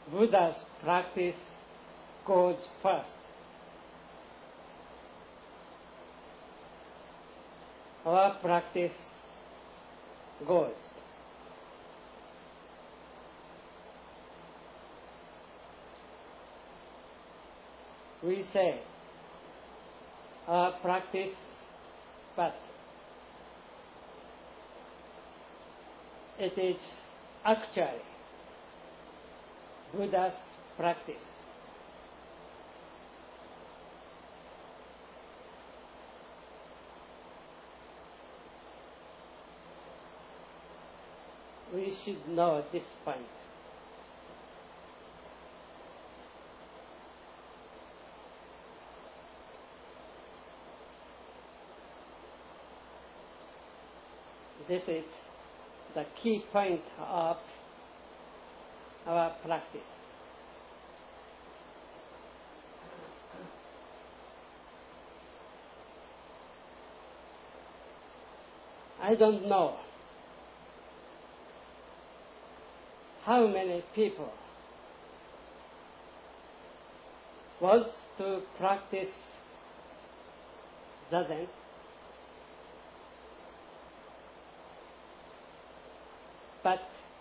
Buddha's practice goes first. Our practice goes. We say our practice, but it is actually Buddha's practice. We should know this point. This is the key point of our practice. I don't know how many people want to practice Zazen, but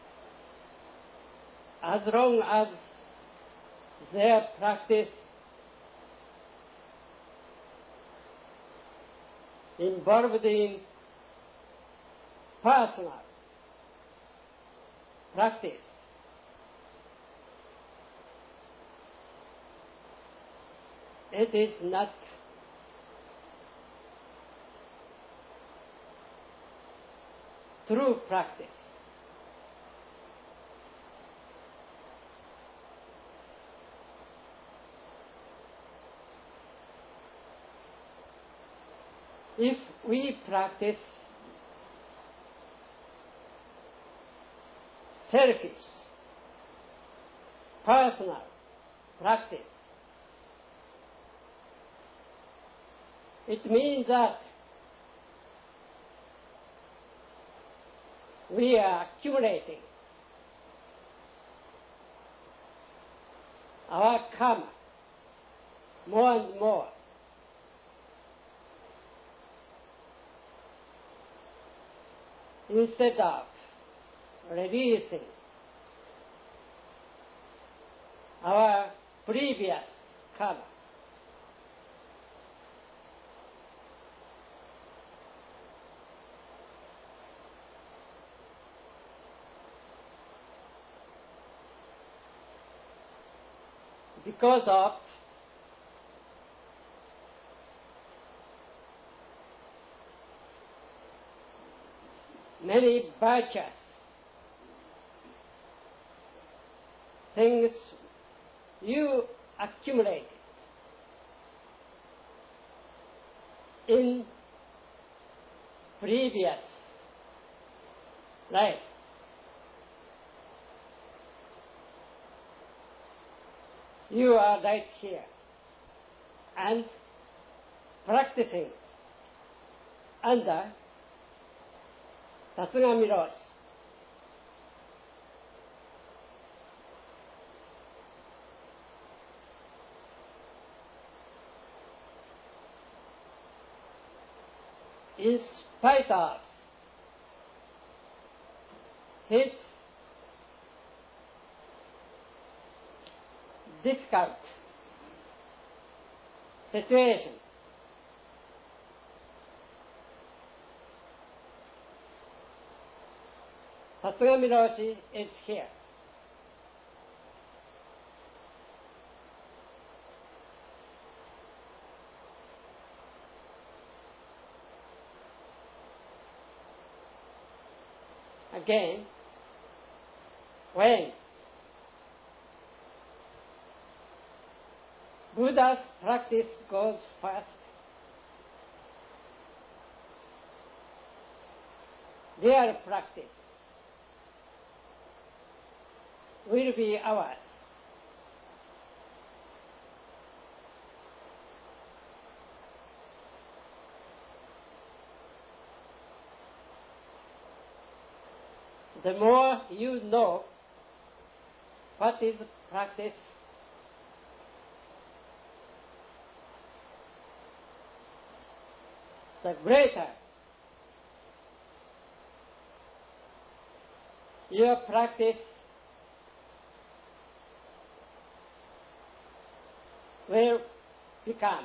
as long as their practice involved in personal practice, it is not true practice. If we practice selfish, personal practice, it means that we are accumulating our karma more and more. Instead of releasing our previous karma. Because of many virtuous things you accumulated in previous life. You are right here and practicing under Tatsugami Roshi. In spite of his difficult situation, Tatsugami Roshi is here. Again, when Buddha's practice goes first, their practice will be ours. The more you know What is practice? The greater your practice will become.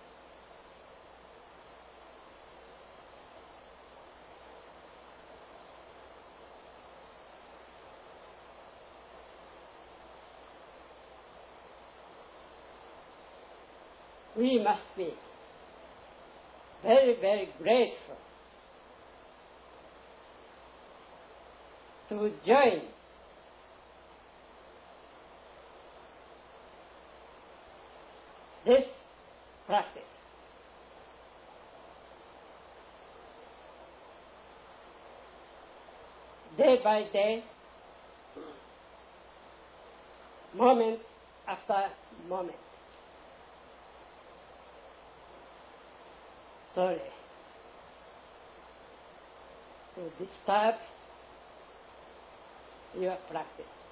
We must be very, very grateful to join this practice. Day by day, moment after moment. Sorry to disturb your practice.